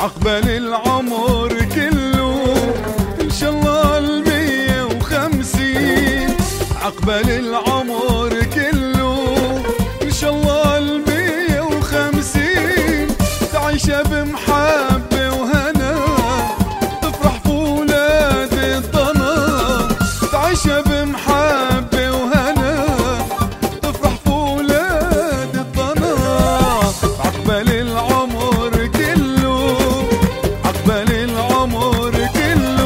عقبال العمر كله إن شاء الله 150. عقبال العمر كله إن شاء الله 150. تعيش بمحبة وهنا تفرح في ولاد الضنا. تعيش بمحبة وهنا تفرح في ولاد الضنا. عقبال العمر كله عقبال العمر كله.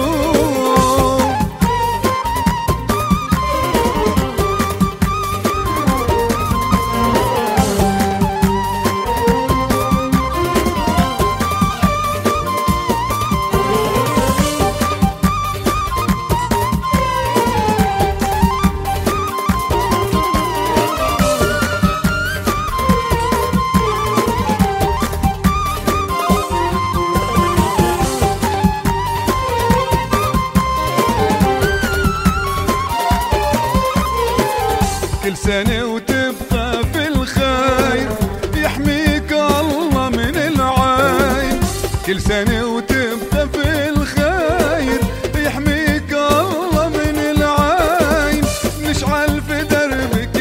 كل سنة وتبقى في الخير يحميك الله من العين. كل سنة وتبقى في الخير يحميك الله من العين. نشعل في دربك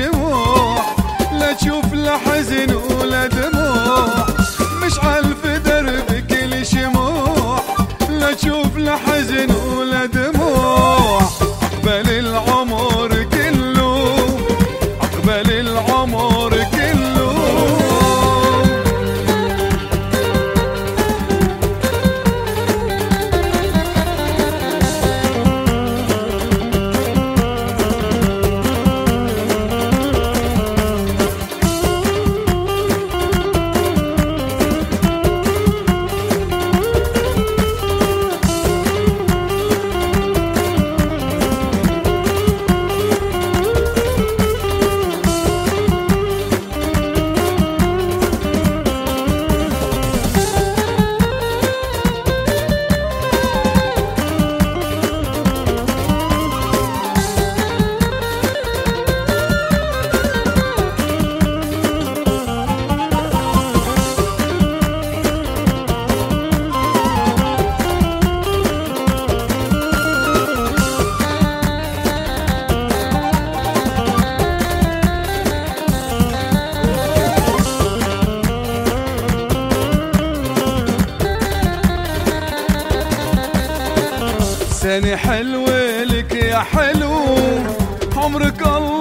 الشموع لا تشوف لا حزن ولا دموع. نشعل في دربك الشموع لا تشوف لا حزن ولا دموع. عقبال العمر كله عقبال العمر كله. سنة حلوة لك يا حلو عمرك الله